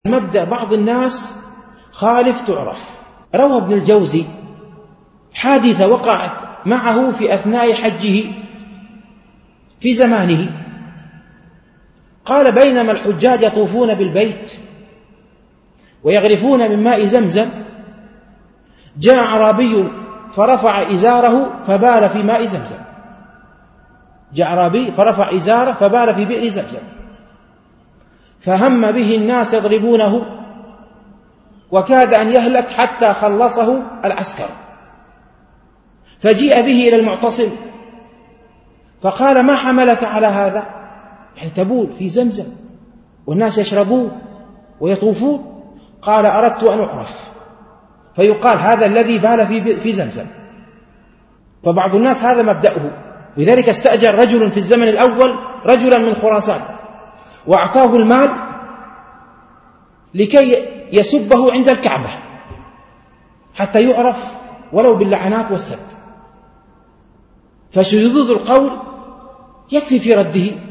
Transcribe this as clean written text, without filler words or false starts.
مبدأ بعض الناس خالف تعرف. روى ابن الجوزي حادثة وقعت معه في أثناء حجه في زمانه. قال: بينما الحجاج يطوفون بالبيت ويغرفون من ماء زمزم، جاء أعرابي فرفع إزاره فبال في ماء زمزم. جاء أعرابي فرفع إزاره فبال في بئر زمزم، فهم به الناس يضربونه وكاد أن يهلك حتى خلصه العسكر، فجيء به إلى المعتصم فقال: ما حملك على هذا؟ يعني تبول في زمزم والناس يشربون ويطوفون. قال: أردت أن أعرف فيقال هذا الذي بال في زمزم. فبعض الناس هذا مبدأه، لذلك استأجر رجل في الزمن الأول رجلا من خراسان وأعطاه المال لكي يسبه عند الكعبة حتى يعرف ولو باللعنات والسب، فشذوذ القول يكفي في رده.